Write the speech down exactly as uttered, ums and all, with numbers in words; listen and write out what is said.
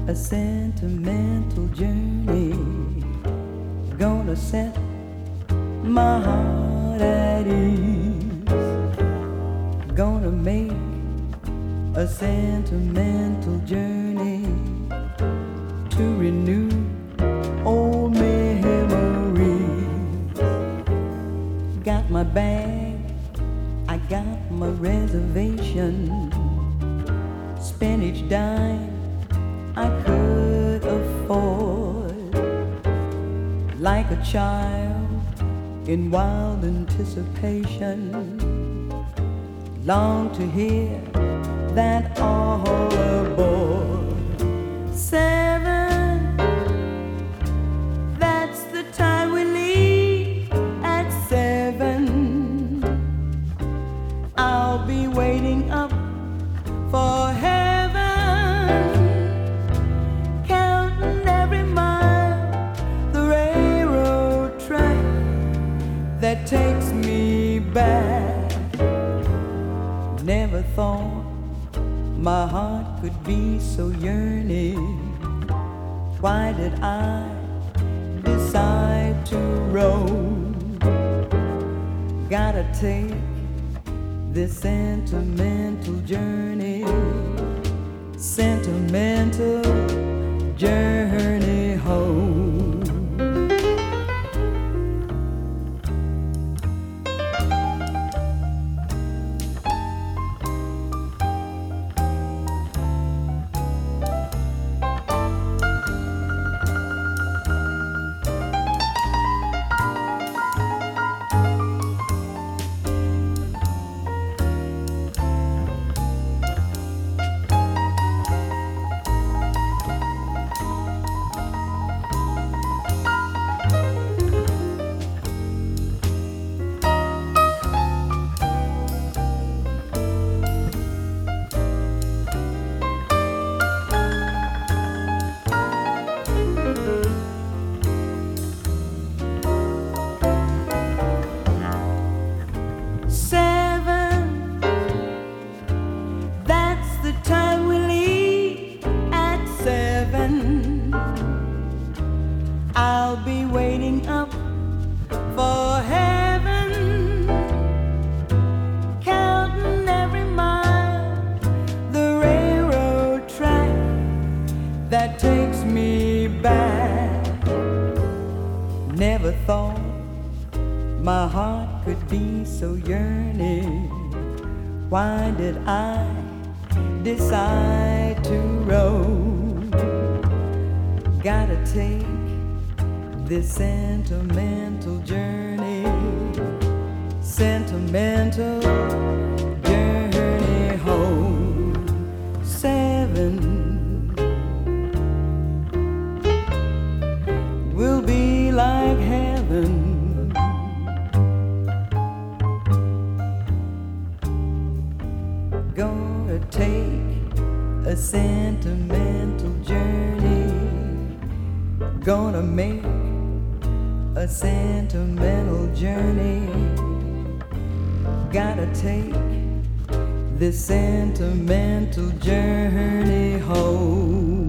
a sentimental journey, gonna set my heart at ease, gonna make a sentimental journey to renew old memories. Got my bag, I got my reservation, spend each dime I could afford, like a child in wild anticipation, long to hear that all aboard. Seven, that's the time we leave at seven. I'll be waiting up for heaven, counting every mile the railroad track that takes me back. Never thought my heart could be so yearning. Why did I decide to roam? Gotta take this sentimental journey, sentimental journey home. I'll be waiting up for heaven, counting every mile the railroad track that takes me back. Never thought my heart could be so yearning. Why did I decide to roam? Gotta take this sentimental journey, sentimental journey home. Seven will be like heaven. Gonna take a sentimental journey, gonna make a sentimental journey. Gotta take this sentimental journey home.